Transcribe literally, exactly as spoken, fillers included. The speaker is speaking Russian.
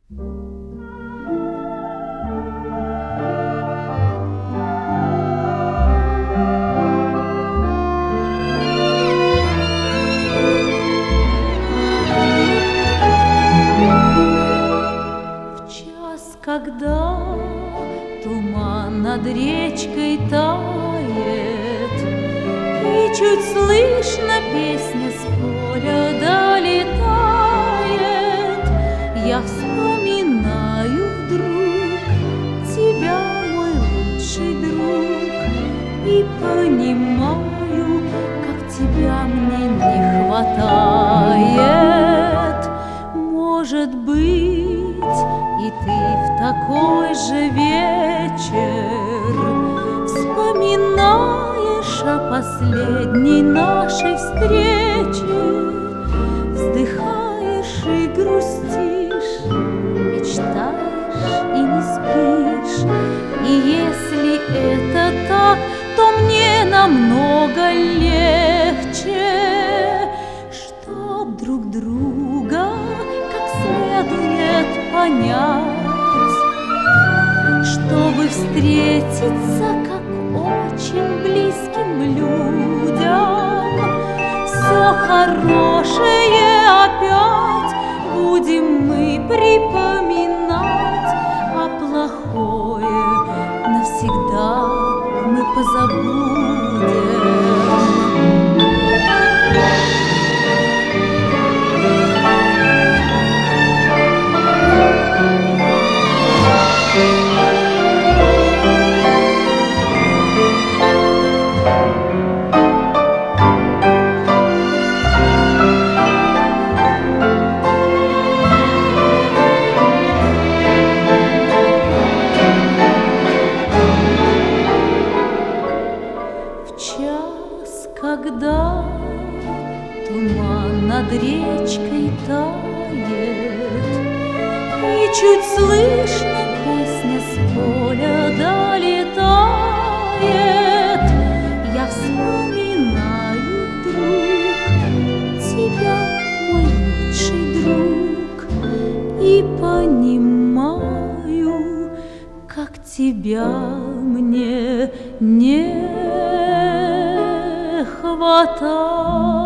Когда туман над речкой тает, и чуть слышно песня с поля долетает, я вспоминаю вдруг тебя, мой лучший друг, и понимаю, как тебя мне не хватает. Может быть, и ты в такой же вечер вспоминаешь о последней нашей встрече, вздыхаешь и грустишь, мечтаешь и не спишь. И если это так, то мне намного легче, чтоб друг друга как следует понять, чтобы встретиться как очень близким людям. Все хорошее опять будем мы припоминать, а плохое навсегда мы позабудем. Когда туман над речкой тает, и чуть слышно песня с поля долетает, я вспоминаю вдруг тебя, мой лучший друг, и понимаю, как тебя мне не хватает.